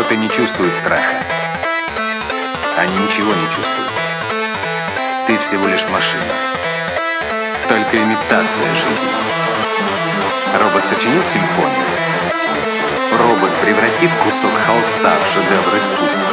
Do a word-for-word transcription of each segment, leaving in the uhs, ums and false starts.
Роботы не чувствуют страха. Они ничего не чувствуют. Ты всего лишь машина. Только имитация жизни. Робот сочинит симфонию. Робот превратит кусок холста в шедевр искусства.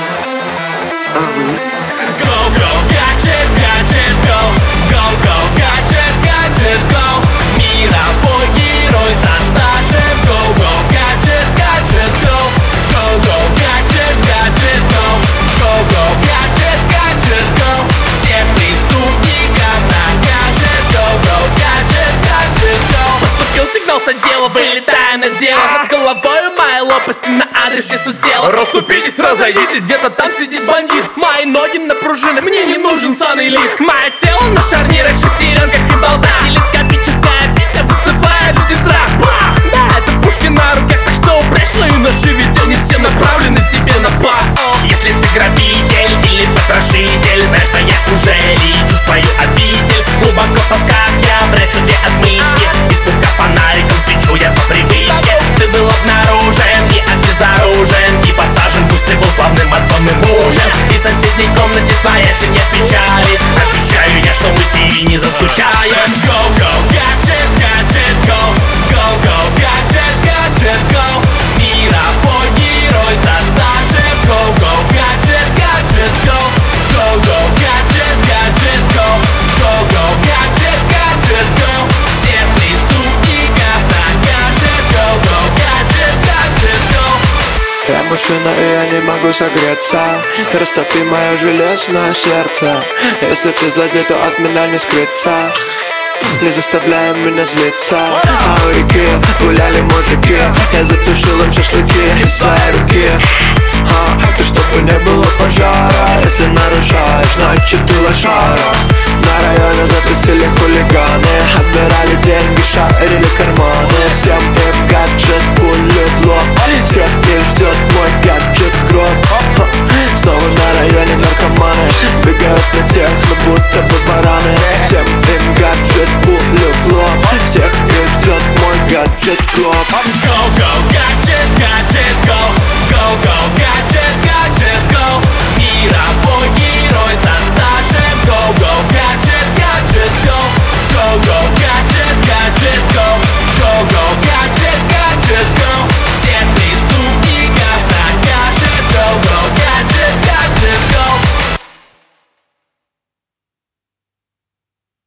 А вы? Go, go, gadget, gadget, go. Go, go, gadget, gadget, go. Мировой герой составшим. Go, go, gadget, gadget, go. Go, go, gadget, gadget, go. Go, go, gadget, gadget, go. Всех преступников накажет. Go, go, gadget, gadget, go. Поступил сигнал с отдела, вылетая на дело. Над головой моей лопасти на адрес несут дело. Расступитесь, разойдитесь, где-то там сидит бандит. Мои ноги на пружинах, мне не нужен санный лифт. Мое тело на шарнирах, шестеренках и болтах. Телескопическая пися вызывает люди страх. Бах! Да, это пушки на руках, так что пришлые наши видения все направлены тебе на пах. Если ты грабитель или потрошитель, знаешь, что я уже лечу в твою обитель. Глубоко в сосках я прячу две отмычки. Испуга фонариком свечу я по привычке. Ты был обнаружен и обезоружен, и посажен, пусть ты был славным отцом и мужем. И в соседней комнате твоя семья печали. Обещаю я, что мы с ней не заскучаем. Go, go, gadget, gadget, go. Go, go, gadget, gadget, go. Мировой герой составшим. Go, go, gadget, gadget, go. Go, go, gadget, gadget, go. Go, go, gadget, gadget, go. Всех преступников накажет. Go, go, gadget, gadget, go. Я машина, и я не могу согреться. Растопи мое железное сердце. Если ты злодей, то от меня не скрыться. Не заставляй меня злиться. А у реки гуляли мужики. Я затушил им шашлыки из своей руки. А, ты чтобы не было пожара. Если нарушаешь, значит ты лошара. На районе затусили хулиганы. Отбирали деньги, шарили карманы. Всем им гаджет, пули в лоб. Всех их ждет мой гаджет гроб. Снова на районе наркоманы. Бегают на тех, но будто бы бараны. Всем им гаджет, пули в лоб. Всех их ждет мой гаджет гроб. Go, go,